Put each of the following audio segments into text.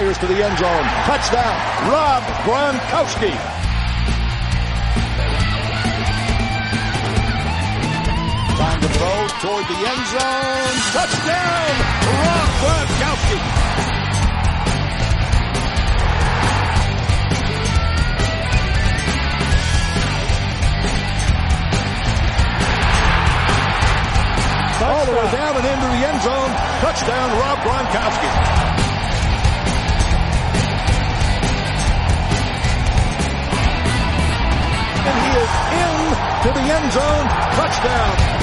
fires to the end zone. Touchdown, Rob Gronkowski. Time to throw toward the end zone. Touchdown, Rob Gronkowski. All the way down and into the end zone. Touchdown, Rob Gronkowski. And he is into the end zone. Touchdown.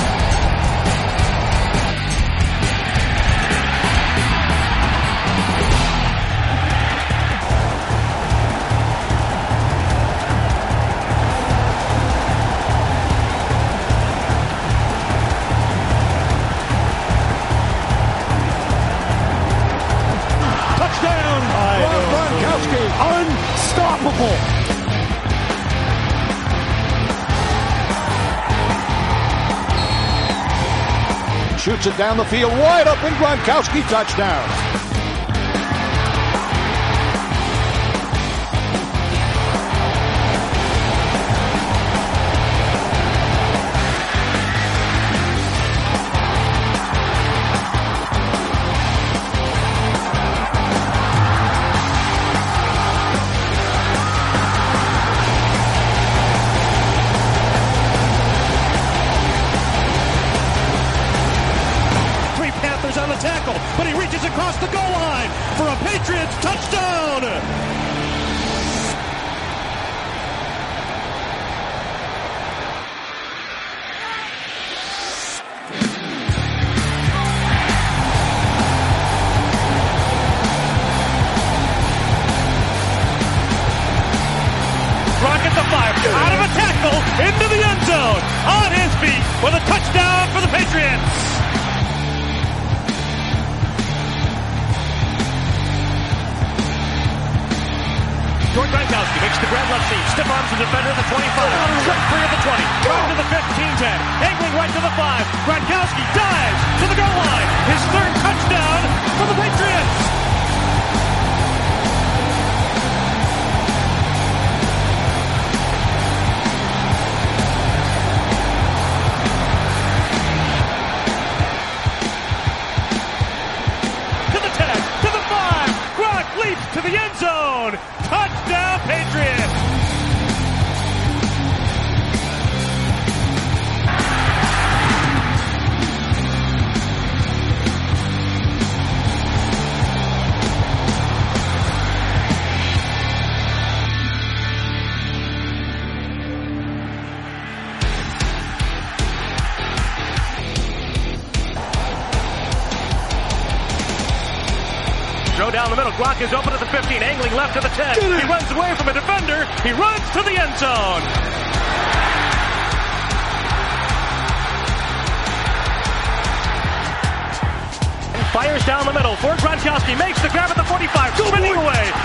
Unstoppable. Shoots it down the field, wide open, Gronkowski, touchdown. On the tackle, but he reaches across the goal line for a Patriots touchdown. Gronk at the 5, out of a tackle, into the end zone, on his feet with a touchdown for the Patriots. George Gronkowski makes the grab left seam. Stiff arms the defender at the 25. Straight free at the 20. Right to the 15-10. Angling right to the 5. Gronkowski dives to the goal line. His third touchdown for the Patriots. To the 10. To the 5. Gronk leaps to the end zone. Touchdown, Patriots! Throw down the middle. Gronk is open at the 15, angling left to the 10. He runs away from a defender. He runs to the end zone. And fires down the middle for Gronkowski. Makes the grab at the 45. Spinning away.